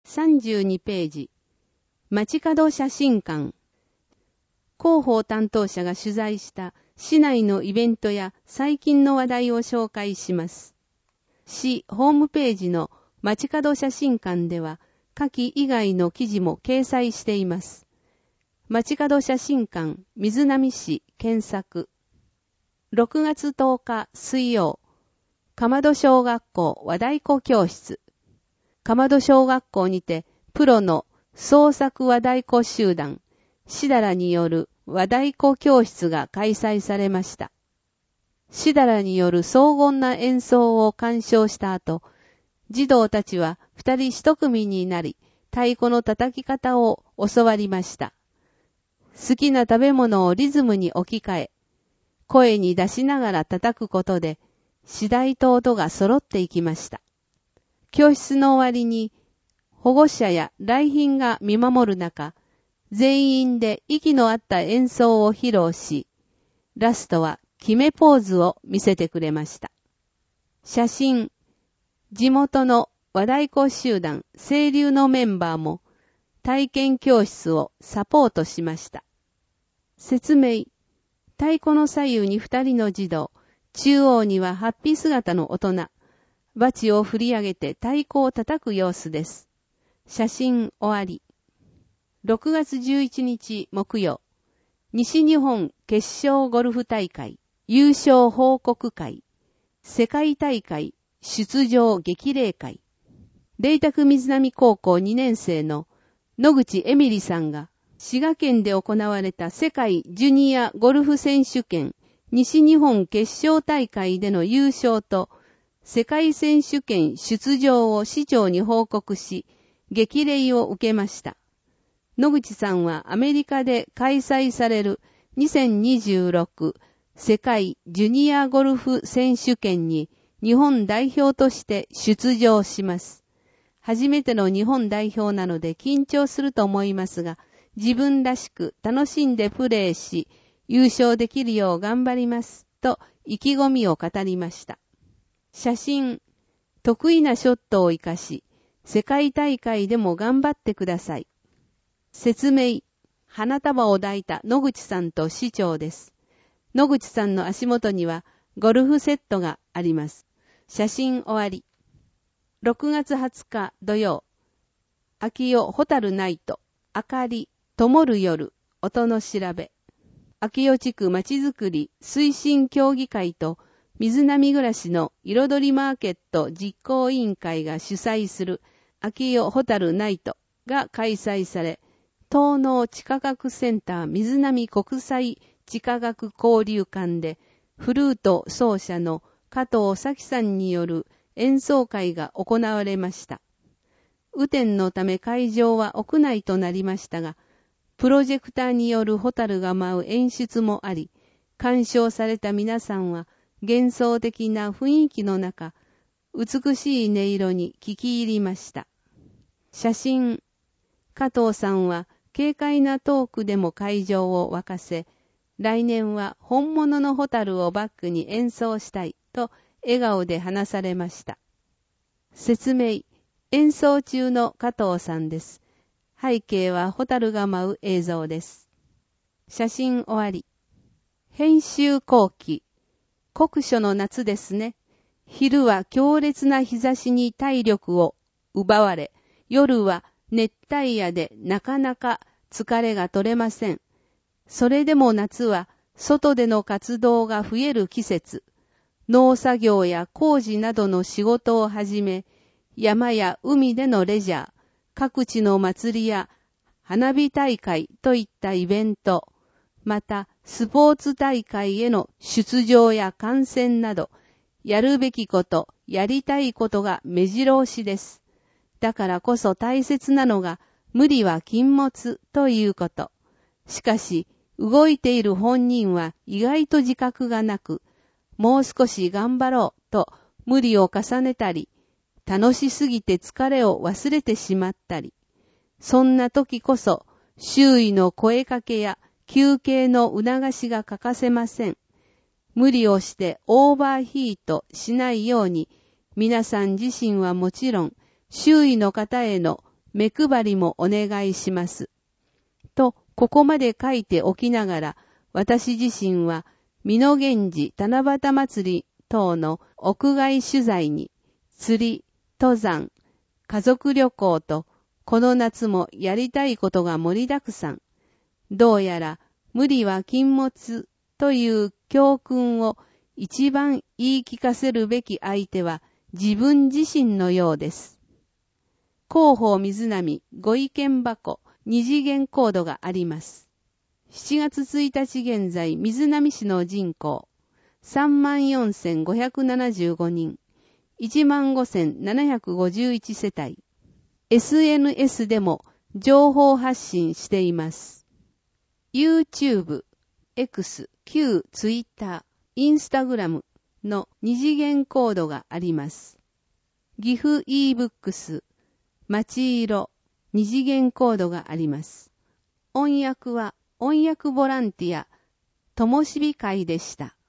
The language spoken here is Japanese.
32ページ。街角写真館。広報担当者が取材した市内のイベントや最近の話題を紹介します。市ホームページの街角写真館では下記以外の記事も掲載しています。街角写真館水波市検索。6月10日水曜、鎌戸小学校和太鼓教室。鎌戸小学校にてプロの創作和太鼓集団しだらによる和太鼓教室が開催されました。しだらによる荘厳な演奏を鑑賞した後、児童たちは二人一組になり太鼓の叩き方を教わりました。好きな食べ物をリズムに置き換え、声に出しながら叩くことで、次第と音が揃っていきました。教室の終わりに、保護者や来賓が見守る中、全員で息の合った演奏を披露し、ラストは決めポーズを見せてくれました。写真、地元の和太鼓集団清流のメンバーも体験教室をサポートしました。説明、太鼓の左右に二人の児童、中央には法被姿の大人、バチを振り上げて太鼓を叩く様子です。写真終わり。6月11日木曜、西日本決勝ゴルフ大会優勝報告会、世界大会出場激励会、麗澤水波高校2年生の野口エミリさんが、滋賀県で行われた世界ジュニアゴルフ選手権西日本決勝大会での優勝と世界選手権出場を市長に報告し、激励を受けました。野口さんはアメリカで開催される2026世界ジュニアゴルフ選手権に日本代表として出場します。初めての日本代表なので緊張すると思いますが、自分らしく楽しんでプレーし、優勝できるよう頑張ります、と意気込みを語りました。写真、得意なショットを生かし、世界大会でも頑張ってください。説明、花束を抱いた野口さんと市長です。野口さんの足元にはゴルフセットがあります。写真終わり。6月20日土曜、秋代ホタルナイト、明かり、灯る夜、音の調べ。秋代地区まちづくり推進協議会と水波暮らしの彩りマーケット実行委員会が主催する秋代ホタルナイトが開催され、東農地科学センター水波国際地科学交流館でフルート奏者の加藤咲さんによる演奏会が行われました。雨天のため会場は屋内となりましたが、プロジェクターによるホタルが舞う演出もあり、鑑賞された皆さんは幻想的な雰囲気の中、美しい音色に聞き入りました。写真、加藤さんは軽快なトークでも会場を沸かせ、来年は本物のホタルをバックに演奏したいと笑顔で話されました。説明、演奏中の加藤さんです。背景はホタルが舞う映像です。写真終わり。編集後期。酷暑の夏ですね。昼は強烈な日差しに体力を奪われ、夜は熱帯夜でなかなか疲れが取れません。それでも夏は外での活動が増える季節。農作業や工事などの仕事をはじめ、山や海でのレジャー、各地の祭りや花火大会といったイベント、またスポーツ大会への出場や観戦など、やるべきこと、やりたいことが目白押しです。だからこそ大切なのが、無理は禁物ということ。しかし、動いている本人は意外と自覚がなく、もう少し頑張ろうと無理を重ねたり、楽しすぎて疲れを忘れてしまったり、そんな時こそ周囲の声かけや休憩の促しが欠かせません。無理をしてオーバーヒートしないように、皆さん自身はもちろん周囲の方への目配りもお願いします。と、ここまで書いておきながら、私自身は、美濃源氏七夕祭り等の屋外取材に、釣り、登山、家族旅行と、この夏もやりたいことが盛りだくさん。どうやら、無理は禁物という教訓を一番言い聞かせるべき相手は自分自身のようです。広報水波ご意見箱二次元コードがあります。7月1日現在、水波市の人口、34,575 人、15,751 世帯。SNS でも情報発信しています。YouTube、X、旧 Twitter、Instagram の二次元コードがあります。岐阜 e-books、町色、二次元コードがあります。音訳は音訳ボランティア、ともしび会でした。